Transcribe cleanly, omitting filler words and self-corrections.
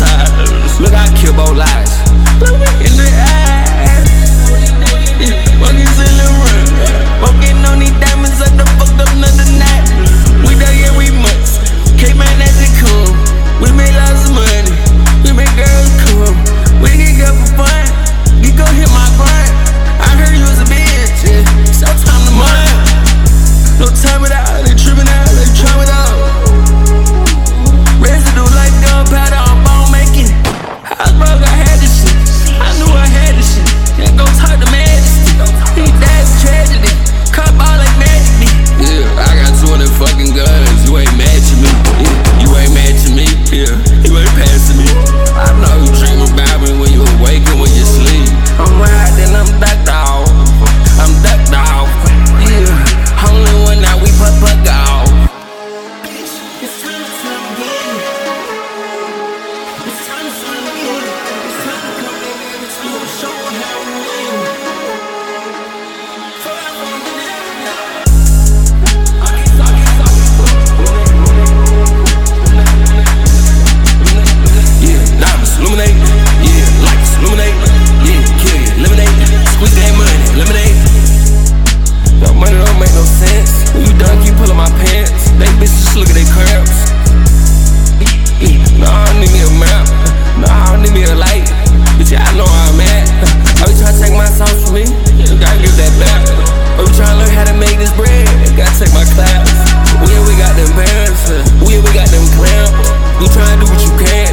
sides. Look, I kill both lies. Look me in the eyes. Fucking ceiling run. Fucking on these diamonds up the fucked up another night. We done, yeah, we must. Came in as it come. We made lots of money. We make girls come. We get good for fun. You gon' hit my grind. I heard you was a bitch, yeah. So time to mine. No time it out, they trippin' out, they try it out. Residue like gunpowder, I'm bone making. House broke, I had this shit. I knew I had this shit. Can't go talk to Majesty. He died tragedy. Cop all like Magic. Yeah, I got 200 fucking guns. You ain't matching me. Yeah, you ain't matching me. Yeah, you ain't passing me. I know you dream about me when you awake and when you sleep. I'm right, then I'm ducked off. I'm ducked off. Yeah, only one now we put off. It's time to come again. It's time to come again. It's time to come again. It's time to show how we win. Yeah, diamonds illuminate. Yeah, lights illuminate. Yeah, kill you, eliminate. Squeeze that money, eliminate. Your money don't make no sense. When you done, keep pulling my pants. They bitches just look at they curves. Nah, I don't need me a map. Nah, I don't need me a light. Bitch, yeah, I know where I'm at. I be tryna take my sauce from me. You gotta give that back. I be tryna learn how to make this bread. Gotta take my class. We got them bands. We got them clamps. You tryna do what you can.